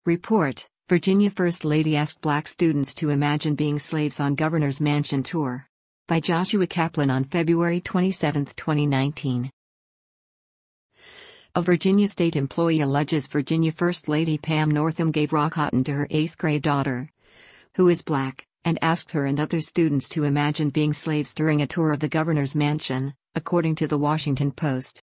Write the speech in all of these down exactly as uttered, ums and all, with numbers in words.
Report: Virginia First Lady asked black students to imagine being slaves on Governor's Mansion tour. By Joshua Kaplan on February twenty-seventh, twenty nineteen. A Virginia state employee alleges Virginia First Lady Pam Northam gave raw cotton to her eighth grade daughter, who is black, and asked her and other students to imagine being slaves during a tour of the governor's mansion, according to the Washington Post.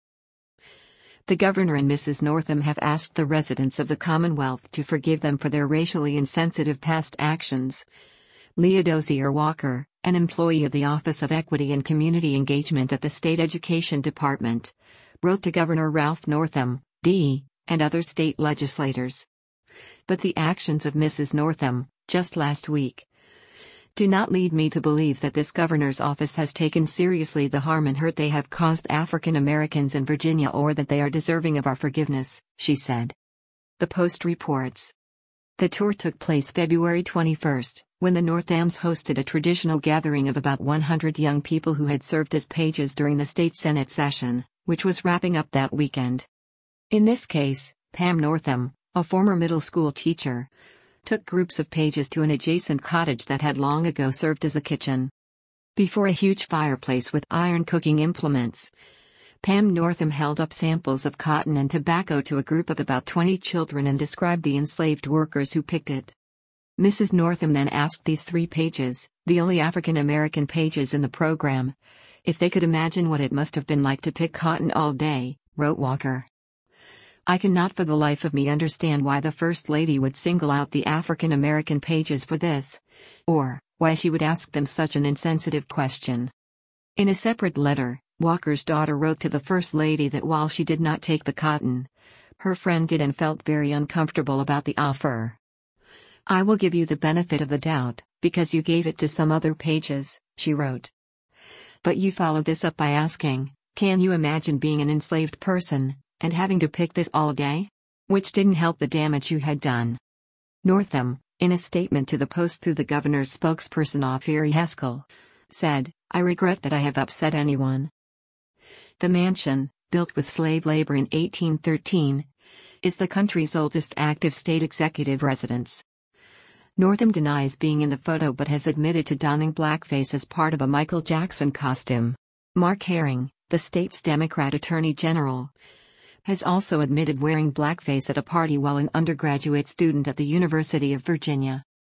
The governor and Missus Northam have asked the residents of the Commonwealth to forgive them for their racially insensitive past actions. Leah Dozier Walker, an employee of the Office of Equity and Community Engagement at the State Education Department, wrote to Governor Ralph Northam, D, and other state legislators. But the actions of Missus Northam, just last week, do not lead me to believe that this governor's office has taken seriously the harm and hurt they have caused African Americans in Virginia, or that they are deserving of our forgiveness, she said. The Post reports. The tour took place February twenty-first, when the Northams hosted a traditional gathering of about one hundred young people who had served as pages during the state Senate session, which was wrapping up that weekend. In this case, Pam Northam, a former middle school teacher, took groups of pages to an adjacent cottage that had long ago served as a kitchen. Before a huge fireplace with iron cooking implements, Pam Northam held up samples of cotton and tobacco to a group of about twenty children and described the enslaved workers who picked it. Missus Northam then asked these three pages, the only African American pages in the program, if they could imagine what it must have been like to pick cotton all day, wrote Walker. I cannot for the life of me understand why the First Lady would single out the African American pages for this, or why she would ask them such an insensitive question. In a separate letter, Walker's daughter wrote to the First Lady that while she did not take the cotton, her friend did and felt very uncomfortable about the offer. I will give you the benefit of the doubt, because you gave it to some other pages, she wrote. But you followed this up by asking, can you imagine being an enslaved person, and having to pick this all day? Which didn't help the damage you had done. Northam, in a statement to the Post through the governor's spokesperson Ofiri Heskell, said, I regret that I have upset anyone. The mansion, built with slave labor in eighteen thirteen, is the country's oldest active state executive residence. Northam denies being in the photo but has admitted to donning blackface as part of a Michael Jackson costume. Mark Herring, the state's Democrat Attorney General, has also admitted wearing blackface at a party while an undergraduate student at the University of Virginia.